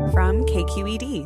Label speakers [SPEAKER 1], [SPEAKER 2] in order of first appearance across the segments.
[SPEAKER 1] from KQED.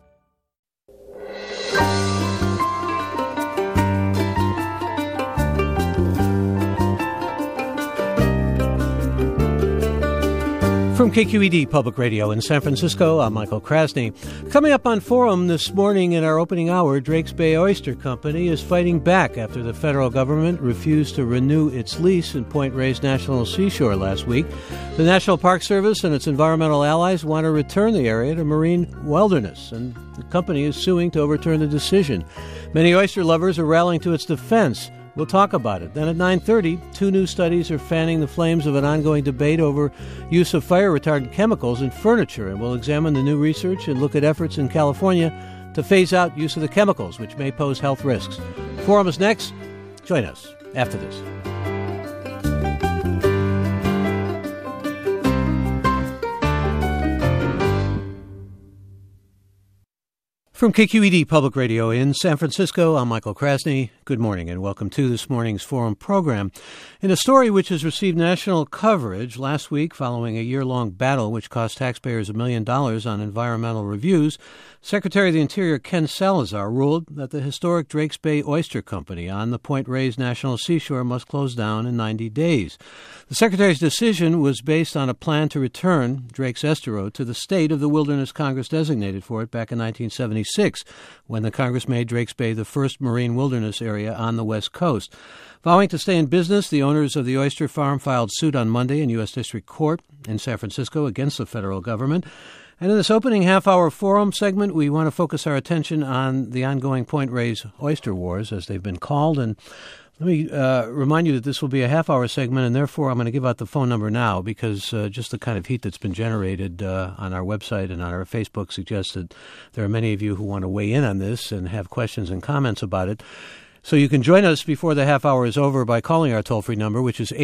[SPEAKER 2] From KQED Public Radio in San Francisco, I'm Michael Krasny. Coming up on Forum this morning in our opening hour, Drakes Bay Oyster Company is fighting back after the federal government refused to renew its lease in Point Reyes National Seashore last week. The National Park Service and its environmental allies want to return the area to marine wilderness, and the company is suing to overturn the decision. Many oyster lovers are rallying to its defense. We'll talk about it. Then at 9:30, two new studies are fanning the flames of an ongoing debate over use of fire-retardant chemicals in furniture, and we'll examine the new research and look at efforts in California to phase out use of the chemicals, which may pose health risks. Forum is next. Join us after this. From KQED Public Radio in San Francisco, I'm Michael Krasny. Good morning and welcome to this morning's Forum program. In a story which has received national coverage last week following a year-long battle which cost taxpayers $1 million on environmental reviews, Secretary of the Interior Ken Salazar ruled that the historic Drakes Bay Oyster Company on the Point Reyes National Seashore must close down in 90 days. The Secretary's decision was based on a plan to return Drake's Estero to the state of the wilderness Congress designated for it back in 1976, when the Congress made Drakes Bay the first marine wilderness area on the West Coast. Vowing to stay in business, the owners of the oyster farm filed suit on Monday in U.S. District Court in San Francisco against the federal government. And in this opening half-hour Forum segment, we want to focus our attention on the ongoing Point Reyes oyster wars, as they've been called. And let me remind you that this will be a half-hour segment, and therefore I'm going to give out the phone number now because just the kind of heat that's been generated on our website and on our Facebook suggests that there are many of you who want to weigh in on this and have questions and comments about it. So you can join us before the half hour is over by calling our toll-free number, which is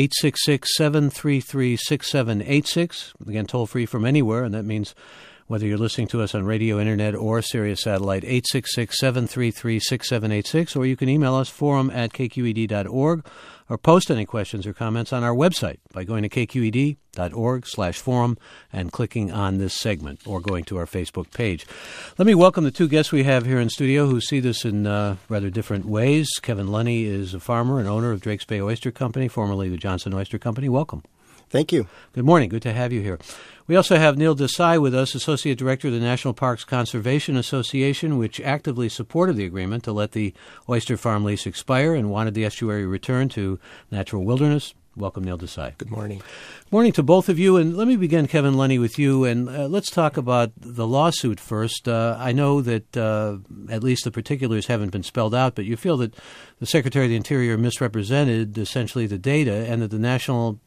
[SPEAKER 2] 866-733-6786. Again, toll-free from anywhere, and that means whether you're listening to us on radio, internet, or Sirius Satellite, 866-733-6786, or you can email us, forum@kqed.org, or post any questions or comments on our website by going to kqed.org/forum and clicking on this segment, or going to our Facebook page. Let me welcome the two guests we have here in studio who see this in rather different ways. Kevin Lunny is a farmer and owner of Drakes Bay Oyster Company, formerly the Johnson Oyster Company. Welcome.
[SPEAKER 3] Thank you.
[SPEAKER 2] Good morning. Good to have you here. We also have Neil Desai with us, Associate Director of the National Parks Conservation Association, which actively supported the agreement to let the oyster farm lease expire and wanted the estuary returned to natural wilderness. Welcome, Neil Desai.
[SPEAKER 3] Good morning.
[SPEAKER 2] Morning to both of you. And let me begin, Kevin Lunny, with you. And let's talk about the lawsuit first. I know that at least the particulars haven't been spelled out, but you feel that the Secretary of the Interior misrepresented essentially the data and that the National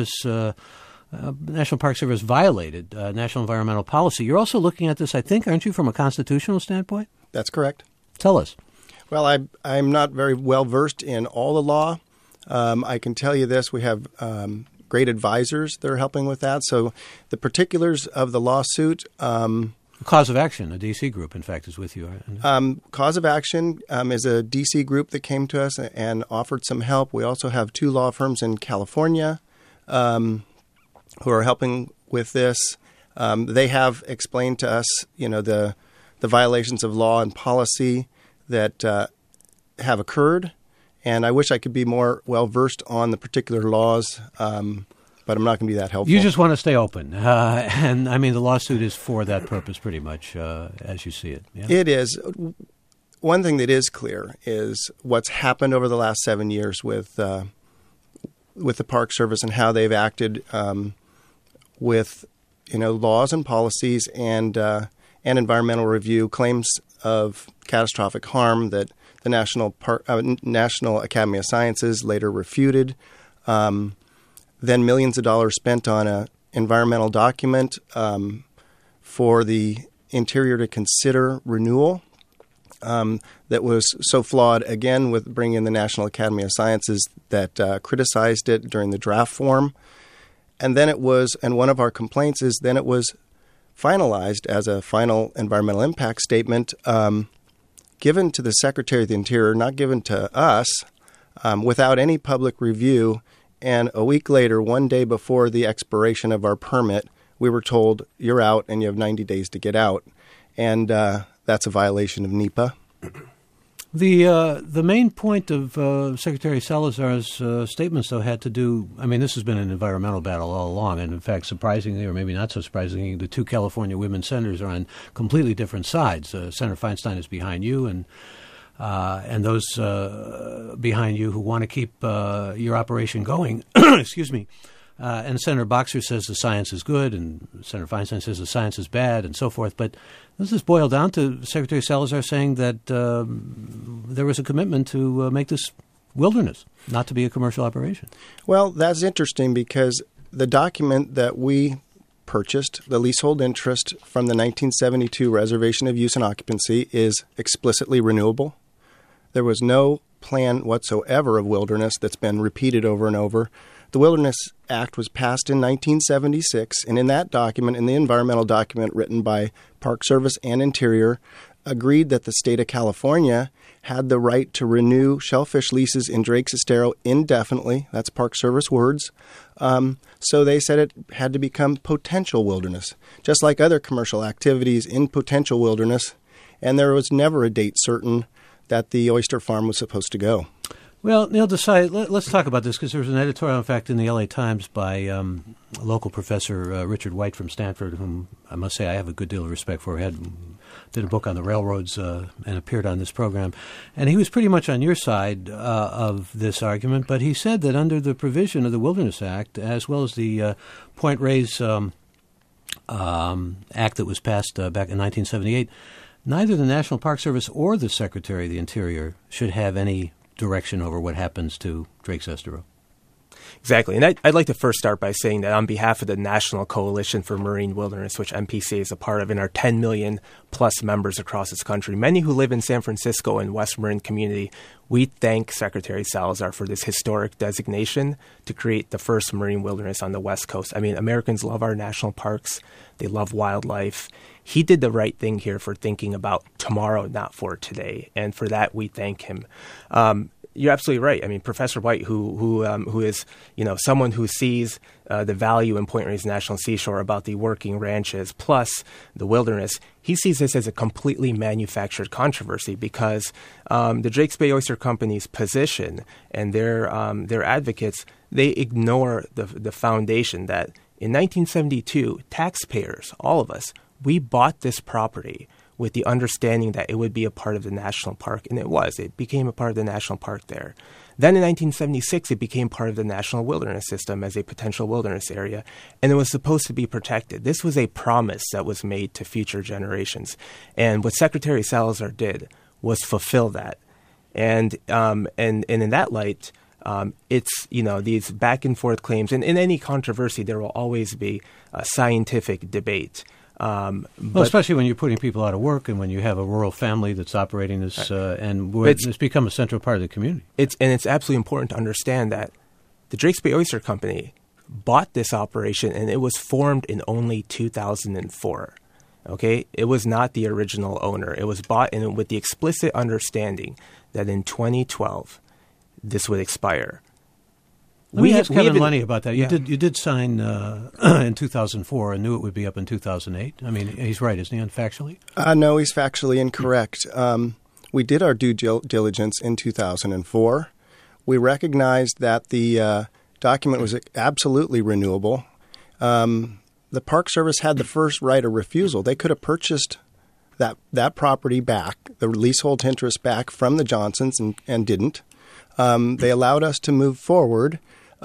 [SPEAKER 2] Park Service violated national environmental policy. You're also looking at this, I think, aren't you, from a constitutional standpoint?
[SPEAKER 3] That's correct.
[SPEAKER 2] Tell us.
[SPEAKER 3] Well, I'm not very well versed in all the law. I can tell you this. We have great advisors that are helping with that. So the particulars of the lawsuit...
[SPEAKER 2] Cause of Action, a D.C. group, in fact, is with you.
[SPEAKER 3] Cause of Action is a D.C. group that came to us and offered some help. We also have two law firms in California who are helping with this. They have explained to us, the violations of law and policy that have occurred. And I wish I could be more well-versed on the particular laws, but I'm not going to be that helpful.
[SPEAKER 2] You just want to stay open. And, I mean, the lawsuit is for that purpose pretty much, as you see it. Yeah?
[SPEAKER 3] It is. One thing that is clear is what's happened over the last 7 years with the Park Service and how they've acted with, laws and policies and environmental review, claims of catastrophic harm that the National Academy of Sciences later refuted. Then millions of dollars spent on an environmental document for the Interior to consider renewal that was so flawed, again, with bringing in the National Academy of Sciences that criticized it during the draft form. And then one of our complaints is then it was finalized as a final environmental impact statement given to the Secretary of the Interior, not given to us, without any public review. And a week later, one day before the expiration of our permit, we were told, you're out and you have 90 days to get out. And that's a violation of NEPA.
[SPEAKER 2] The main point of Secretary Salazar's statements, though, had to do, I mean, this has been an environmental battle all along, and in fact, surprisingly, or maybe not so surprisingly, the two California women senators are on completely different sides. Senator Feinstein is behind you, and those behind you who want to keep your operation going, excuse me, and Senator Boxer says the science is good, and Senator Feinstein says the science is bad, and so forth. But this is boiled down to Secretary Salazar saying that there was a commitment to make this wilderness, not to be a commercial operation.
[SPEAKER 3] Well, that's interesting because the document that we purchased, the leasehold interest from the 1972 Reservation of Use and Occupancy, is explicitly renewable. There was no plan whatsoever of wilderness that's been repeated over and over. The Wilderness Act was passed in 1976, and in that document, in the environmental document written by Park Service and Interior, agreed that the state of California had the right to renew shellfish leases in Drake's Estero indefinitely. That's Park Service words. So they said it had to become potential wilderness, just like other commercial activities in potential wilderness, and there was never a date certain that the oyster farm was supposed to go.
[SPEAKER 2] Well, Neil Desai, let's talk about this because there was an editorial, in fact, in the L.A. Times by a local professor, Richard White from Stanford, whom I must say I have a good deal of respect for. He did a book on the railroads and appeared on this program. And he was pretty much on your side of this argument, but he said that under the provision of the Wilderness Act, as well as the Point Reyes Act that was passed back in 1978, neither the National Park Service or the Secretary of the Interior should have any direction over what happens to Drake's Estero.
[SPEAKER 1] Exactly. And I'd like to first start by saying that on behalf of the National Coalition for Marine Wilderness, which MPCA is a part of, and our 10 million plus members across this country, many who live in San Francisco and West Marin community, we thank Secretary Salazar for this historic designation to create the first marine wilderness on the West Coast. I mean, Americans love our national parks. They love wildlife. He did the right thing here for thinking about tomorrow, not for today. And for that, we thank him. You're absolutely right. I mean, Professor White, who is, someone who sees the value in Point Reyes National Seashore about the working ranches plus the wilderness, he sees this as a completely manufactured controversy because the Drake's Bay Oyster Company's position and their advocates, they ignore the foundation that in 1972, taxpayers, all of us, we bought this property with the understanding that it would be a part of the national park, and it was. It became a part of the national park there. Then in 1976, it became part of the National Wilderness System as a potential wilderness area, and it was supposed to be protected. This was a promise that was made to future generations. And what Secretary Salazar did was fulfill that. And in that light, it's, these back and forth claims, and in any controversy, there will always be a scientific debate.
[SPEAKER 2] Well, especially when you're putting people out of work and when you have a rural family that's operating this, and it's become a central part of the community. It's
[SPEAKER 1] absolutely important to understand that the Drake's Bay Oyster Company bought this operation, and it was formed in only 2004. Okay, it was not the original owner. It was bought with the explicit understanding that in 2012 this would expire.
[SPEAKER 2] Let me ask Kevin Lunny about that. You did sign in 2004 and knew it would be up in 2008. I mean, he's right, isn't he, factually?
[SPEAKER 3] No, he's factually incorrect. We did our due diligence in 2004. We recognized that the document was absolutely renewable. The Park Service had the first right of refusal. They could have purchased that property back, the leasehold interest back from the Johnsons, and didn't. They allowed us to move forward.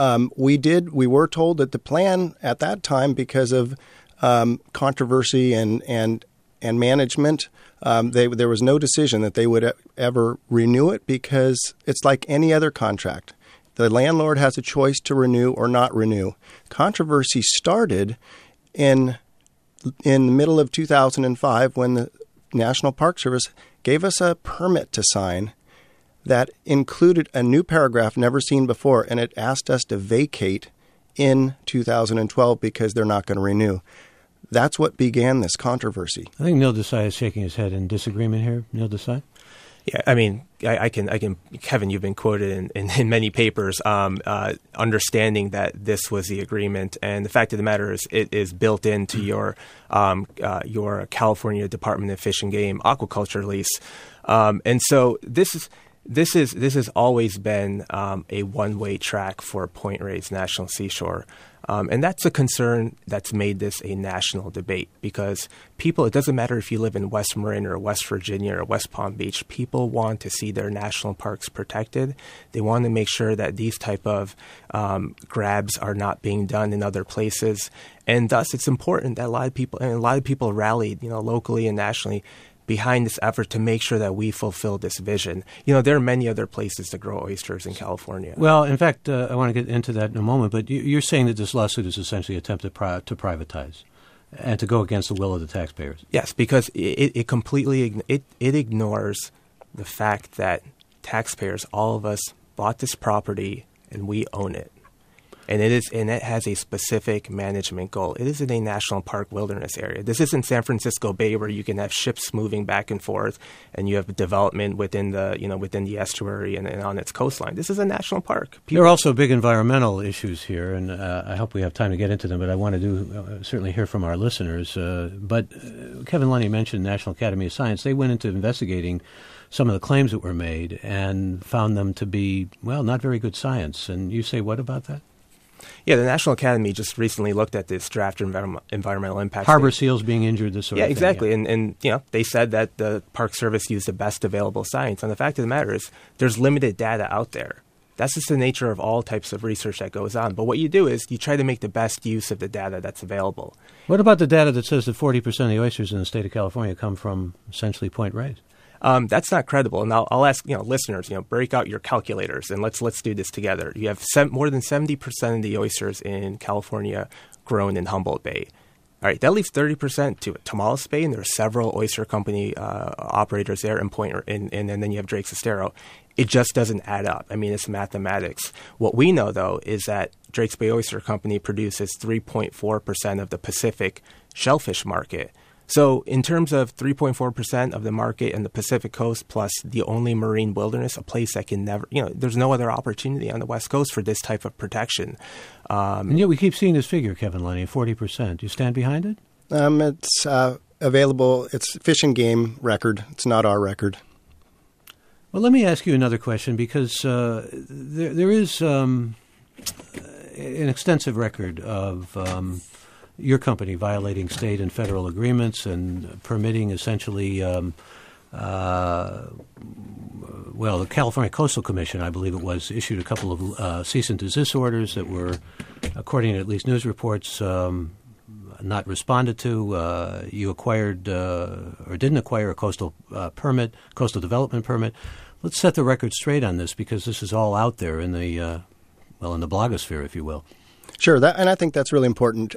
[SPEAKER 3] We were told that the plan at that time, because of controversy and management, there was no decision that they would ever renew it because it's like any other contract. The landlord has a choice to renew or not renew. Controversy started in the middle of 2005 when the National Park Service gave us a permit to sign that included a new paragraph never seen before, and it asked us to vacate in 2012 because they're not going to renew. That's what began this controversy.
[SPEAKER 2] I think Neil Desai is shaking his head in disagreement here. Neil Desai?
[SPEAKER 1] Yeah, I mean, I can. Kevin, you've been quoted in many papers, understanding that this was the agreement, and the fact of the matter is, it is built into your California Department of Fish and Game aquaculture lease, and so this has always been a one-way track for Point Reyes National Seashore. And that's a concern that's made this a national debate because people, it doesn't matter if you live in West Marin or West Virginia or West Palm Beach, people want to see their national parks protected. They want to make sure that these type of grabs are not being done in other places. And thus, it's important that a lot of people rallied, locally and nationally behind this effort to make sure that we fulfill this vision. There are many other places to grow oysters in California.
[SPEAKER 2] Well, in fact, I want to get into that in a moment, but you're saying that this lawsuit is essentially an attempt to privatize and to go against the will of the taxpayers.
[SPEAKER 1] Yes, because it completely ignores the fact that taxpayers, all of us, bought this property and we own it. And it has a specific management goal. It is in a national park wilderness area. This isn't San Francisco Bay where you can have ships moving back and forth and you have development within the estuary and on its coastline. This is a national park.
[SPEAKER 2] There are also big environmental issues here, and I hope we have time to get into them, but I want to certainly hear from our listeners. But Kevin Lunny mentioned National Academy of Science. They went into investigating some of the claims that were made and found them to be, not very good science. And you say, what about that?
[SPEAKER 1] Yeah, the National Academy just recently looked at this draft environmental impact.
[SPEAKER 2] Harbor seals being injured, this sort of thing.
[SPEAKER 1] Exactly. Yeah. And they said that the Park Service used the best available science. And the fact of the matter is there's limited data out there. That's just the nature of all types of research that goes on. But what you do is you try to make the best use of the data that's available.
[SPEAKER 2] What about the data that says that 40% of the oysters in the state of California come from essentially Point Reyes?
[SPEAKER 1] That's not credible. And I'll ask listeners, break out your calculators and let's do this together. You have more than 70% of the oysters in California grown in Humboldt Bay. All right, that leaves 30% to Tomales Bay, and there are several oyster company operators there and then you have Drake's Estero. It just doesn't add up. I mean, it's mathematics. What we know, though, is that Drake's Bay Oyster Company produces 3.4% of the Pacific shellfish market. So in terms of 3.4% of the market in the Pacific Coast plus the only marine wilderness, a place that can never, there's no other opportunity on the West Coast for this type of protection.
[SPEAKER 2] And yet we keep seeing this figure, Kevin Lunny, 40%. Do you stand behind it?
[SPEAKER 3] It's available. It's Fish and Game record. It's not our record.
[SPEAKER 2] Well, let me ask you another question because there is an extensive record of your company violating state and federal agreements and permitting essentially, the California Coastal Commission, I believe it was, issued a couple of cease and desist orders that were, according to at least news reports, not responded to. You acquired or didn't acquire a coastal development permit. Let's set the record straight on this because this is all out there in the in the blogosphere, if you will.
[SPEAKER 3] Sure, and I think that's really important.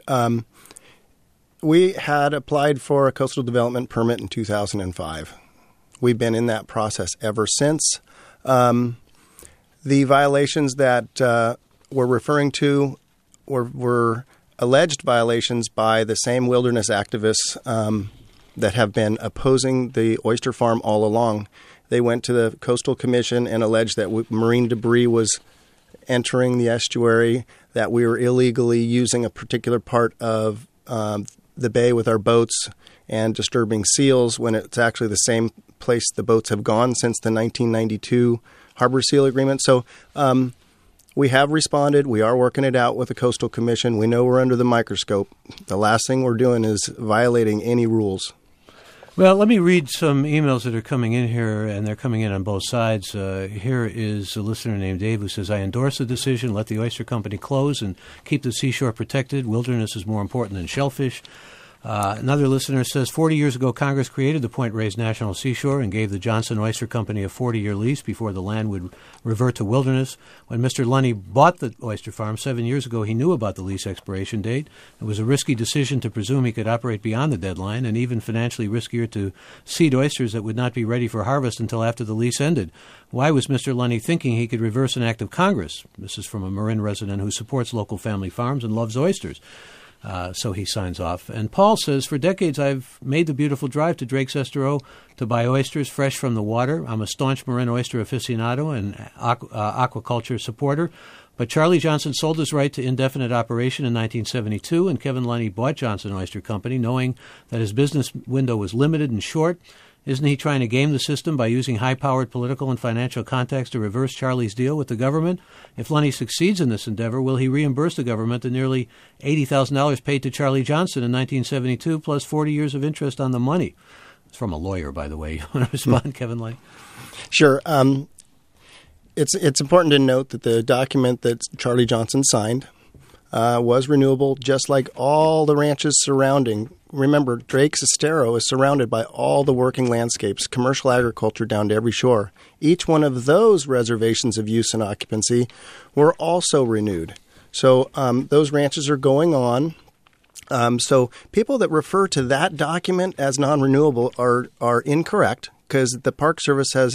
[SPEAKER 3] We had applied for a coastal development permit in 2005. We've been in that process ever since. The violations that we're referring to were alleged violations by the same wilderness activists that have been opposing the oyster farm all along. They went to the Coastal Commission and alleged that marine debris was entering the estuary, that we were illegally using a particular part of the bay with our boats and disturbing seals when it's actually the same place the boats have gone since the 1992 harbor seal agreement. So we have responded. We are working it out with the Coastal Commission. We know we're under the microscope. The last thing we're doing is violating any rules.
[SPEAKER 2] Well, let me read some emails that are coming in here, and they're coming in on both sides. Here is a listener named Dave who says, I endorse the decision. Let the oyster company close and keep the seashore protected. Wilderness is more important than shellfish. Another listener says, 40 years ago, Congress created the Point Reyes National Seashore and gave the Johnson Oyster Company a 40-year lease before the land would revert to wilderness. When Mr. Lunny bought the oyster farm 7 years ago, he knew about the lease expiration date. It was a risky decision to presume he could operate beyond the deadline and even financially riskier to seed oysters that would not be ready for harvest until after the lease ended. Why was Mr. Lunny thinking he could reverse an act of Congress? This is from a Marin resident who supports local family farms and loves oysters. So he signs off. And Paul says, for decades I've made the beautiful drive to Drake's Estero to buy oysters fresh from the water. I'm a staunch Marin oyster aficionado and aquaculture supporter. But Charlie Johnson sold his right to indefinite operation in 1972, and Kevin Lunny bought Johnson Oyster Company, knowing that his business window was limited and short. Isn't he trying to game the system by using high-powered political and financial contacts to reverse Charlie's deal with the government? If Lunny succeeds in this endeavor, will he reimburse the government the nearly $80,000 paid to Charlie Johnson in 1972, plus 40 years of interest on the money? It's from a lawyer, by the way. You want to respond, Kevin Lunny?
[SPEAKER 3] Sure. It's important to note that the document that Charlie Johnson signed was renewable, just like all the ranches surrounding. Remember, Drake's Estero is surrounded by all the working landscapes, commercial agriculture down to every shore. Each one of those reservations of use and occupancy were also renewed. So those ranches are going on. So people that refer to that document as non-renewable are incorrect, because the Park Service has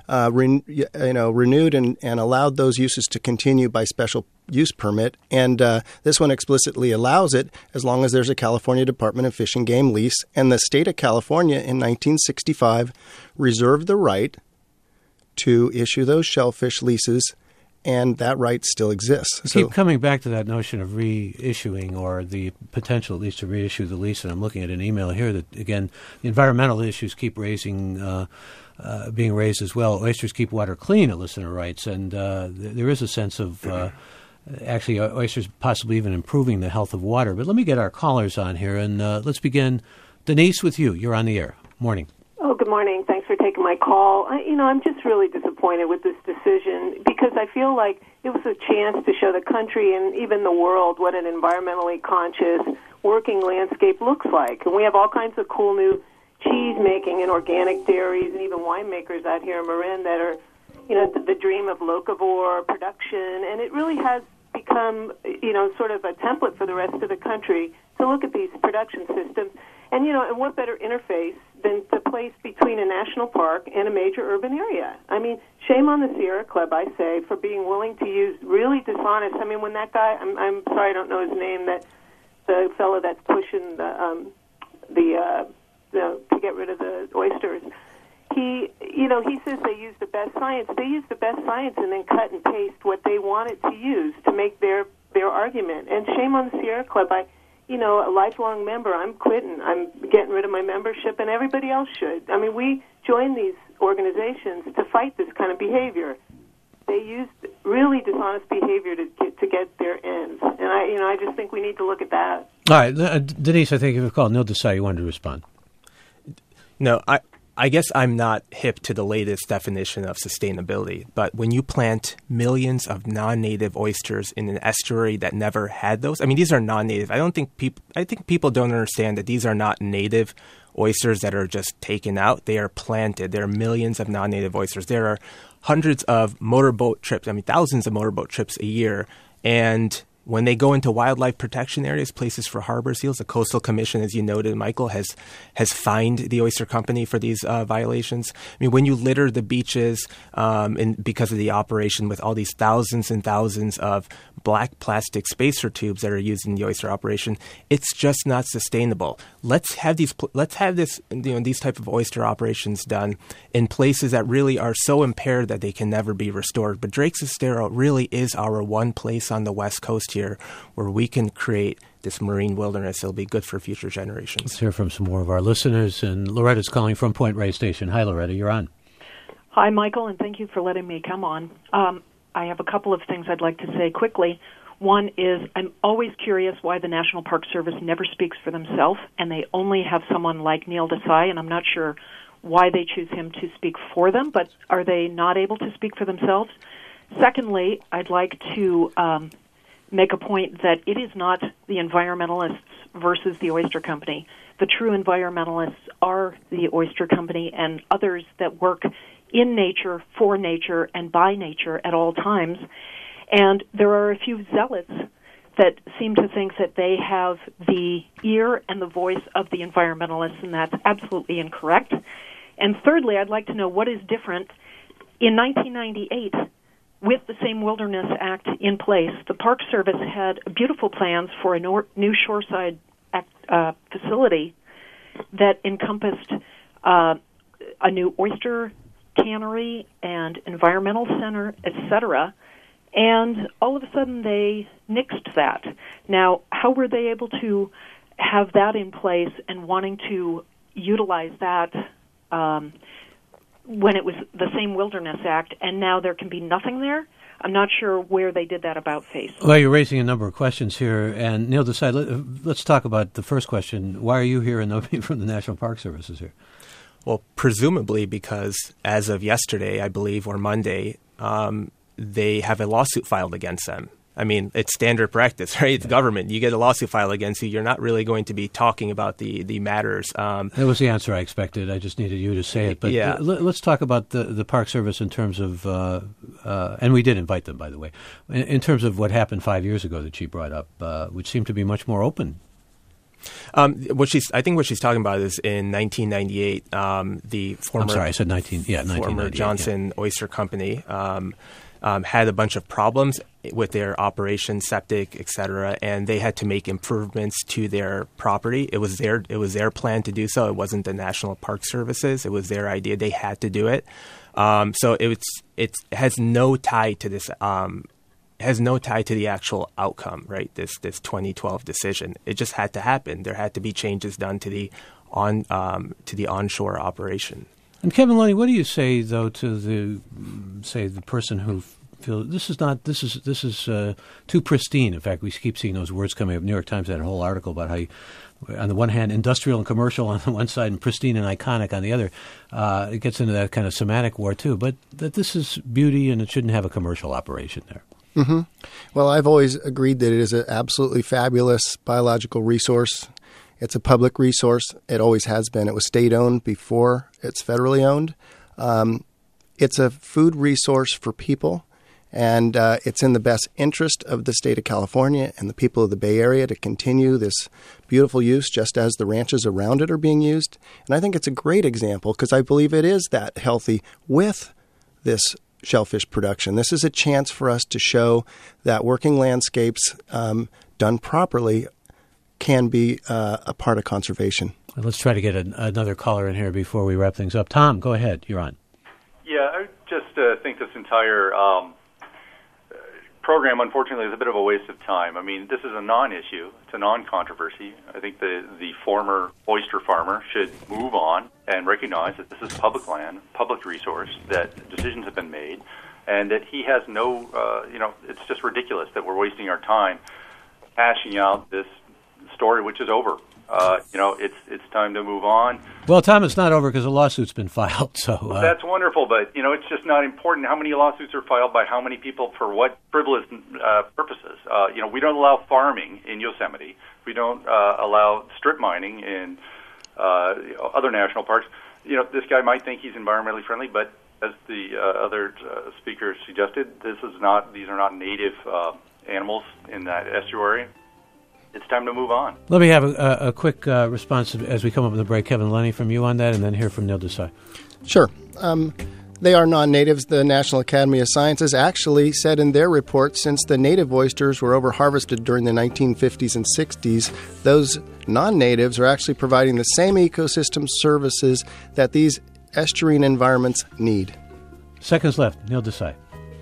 [SPEAKER 3] renewed and allowed those uses to continue by special use permit. And this one explicitly allows it as long as there's a California Department of Fish and Game lease. And the state of California in 1965 reserved the right to issue those shellfish leases, and that right still exists.
[SPEAKER 2] So, keep coming back to that notion of reissuing, or the potential at least to reissue the lease. And I'm looking at an email here that, again, the environmental issues keep being raised as well. Oysters keep water clean, a listener writes, and there is a sense of actually oysters possibly even improving the health of water. But let me get our callers on here, and let's begin. Denise, with you. You're on the air. Morning.
[SPEAKER 4] Oh, good morning. Thanks for taking my call. I'm just really disappointed with this decision, because I feel like it was a chance to show the country and even the world what an environmentally conscious working landscape looks like. And we have all kinds of cool new cheese making and organic dairies and even winemakers out here in Marin that are, the dream of locavore production. And it really has become, sort of a template for the rest of the country to look at these production systems. And, and what better interface than to place between a national park and a major urban area? I mean, shame on the Sierra Club, I say, for being willing to use really dishonest. I mean, when that guy, I'm sorry, I don't know his name, that the fellow that's pushing to get rid of the oysters, he says they use the best science. They use the best science and then cut and paste what they wanted to use to make their argument. And shame on the Sierra Club. A lifelong member, I'm quitting. I'm getting rid of my membership, and everybody else should. I mean, we join these organizations to fight this kind of behavior. They use really dishonest behavior to get their ends, and I just think we need to look at that.
[SPEAKER 2] All right, Denise, I think you've called. Neil Desai, you wanted to respond.
[SPEAKER 1] No, I guess I'm not hip to the latest definition of sustainability, but when you plant millions of non-native oysters in an estuary that never had those, I mean, these are non-native. I think people don't understand that these are not native oysters that are just taken out. They are planted. There are millions of non-native oysters. There are hundreds of motorboat trips, thousands of motorboat trips a year, and when they go into wildlife protection areas, places for harbor seals, the Coastal Commission, as you noted, Michael, has fined the oyster company for these violations. I mean, when you litter the beaches because of the operation with all these thousands and thousands of black plastic spacer tubes that are used in the oyster operation, it's just not sustainable. Let's have these type of oyster operations done in places that really are so impaired that they can never be restored. But Drake's Estero really is our one place on the West Coast here where we can create this marine wilderness. It'll be good for future generations.
[SPEAKER 2] Let's hear from some more of our listeners. And Loretta's calling from Point Reyes Station. Hi, Loretta. You're on.
[SPEAKER 5] Hi, Michael, and thank you for letting me come on. I have a couple of things I'd like to say quickly. One is I'm always curious why the National Park Service never speaks for themselves, and they only have someone like Neil Desai, and I'm not sure why they choose him to speak for them, but are they not able to speak for themselves? Secondly, I'd like to make a point that it is not the environmentalists versus the oyster company. The true environmentalists are the oyster company and others that work in nature, for nature, and by nature at all times. And there are a few zealots that seem to think that they have the ear and the voice of the environmentalists, and that's absolutely incorrect. And thirdly, I'd like to know what is different. In 1998, with the same Wilderness Act in place, the Park Service had beautiful plans for a new shoreside facility that encompassed a new oyster cannery and environmental center, etc., and all of a sudden they nixed that. Now, how were they able to have that in place and wanting to utilize that when it was the same Wilderness Act, and now there can be nothing there? I'm not sure where they did that about face.
[SPEAKER 2] Well, you're raising a number of questions here, and Neil Desai, let's talk about the first question. Why are you here and nobody from the National Park Service is here?
[SPEAKER 1] Well, presumably because as of yesterday, I believe, or Monday, they have a lawsuit filed against them. I mean, it's standard practice, right? It's government. You get a lawsuit filed against you, you're not really going to be talking about the matters.
[SPEAKER 2] That was the answer I expected. I just needed you to say it. But
[SPEAKER 1] yeah.
[SPEAKER 2] Let's talk about the Park Service in terms of, and we did invite them, by the way, in terms of what happened 5 years ago that she brought up, which seemed to be much more open.
[SPEAKER 1] I think what she's talking about is in 1998, the former.
[SPEAKER 2] I'm sorry, I said 1998.
[SPEAKER 1] Former Johnson Oyster Company had a bunch of problems with their operation, septic, et cetera, and they had to make improvements to their property. It was their plan to do so. It wasn't the National Park Service's. It was their idea. They had to do it. So it has no tie to this. Has no tie to the actual outcome, right? This 2012 decision. It just had to happen. There had to be changes done to the onshore operation.
[SPEAKER 2] And Kevin Lunny, what do you say though to the person who feels this is too pristine? In fact, we keep seeing those words coming up. New York Times had a whole article about how, on the one hand, industrial and commercial on the one side, and pristine and iconic on the other. It gets into that kind of semantic war too. But that this is beauty and it shouldn't have a commercial operation there.
[SPEAKER 3] Mm-hmm. Well, I've always agreed that it is an absolutely fabulous biological resource. It's a public resource. It always has been. It was state-owned before it's federally owned. It's a food resource for people, and it's in the best interest of the state of California and the people of the Bay Area to continue this beautiful use just as the ranches around it are being used. And I think it's a great example because I believe it is that healthy with this shellfish production. This is a chance for us to show that working landscapes done properly can be a part of conservation.
[SPEAKER 2] Let's try to get another caller in here before we wrap things up. Tom, go ahead. You're on.
[SPEAKER 6] Yeah, I just think this entire program, unfortunately, is a bit of a waste of time. I mean, this is a non-issue. It's a non-controversy. I think the former oyster farmer should move on and recognize that this is public land, public resource, that decisions have been made, and that he has no, it's just ridiculous that we're wasting our time hashing out this story, which is over. It's time to move on.
[SPEAKER 2] Well, Tom, it's not over because a lawsuit's been filed. So
[SPEAKER 6] that's wonderful, but it's just not important how many lawsuits are filed by how many people for what frivolous purposes. We don't allow farming in Yosemite. We don't allow strip mining in other national parks. This guy might think he's environmentally friendly, but as the other speakers suggested, these are not native animals in that estuary. It's time to move on.
[SPEAKER 2] Let me have a quick response as we come up with the break. Kevin Lunny from you on that, and then hear from Neil Desai.
[SPEAKER 3] Sure. They are non-natives. The National Academy of Sciences actually said in their report, since the native oysters were over-harvested during the 1950s and 60s, those non-natives are actually providing the same ecosystem services that these estuarine environments need.
[SPEAKER 2] Seconds left. Neil Desai.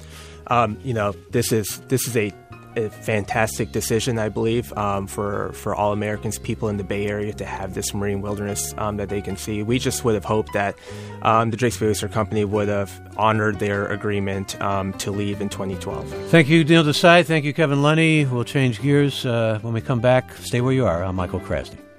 [SPEAKER 1] This is a fantastic decision, I believe, for all Americans, people in the Bay Area, to have this marine wilderness that they can see. We just would have hoped that the Drakes Bay Oyster Company would have honored their agreement to leave in 2012.
[SPEAKER 2] Thank you, Neil Desai. Thank you, Kevin Lunny. We'll change gears when we come back. Stay where you are. I'm Michael Krasny.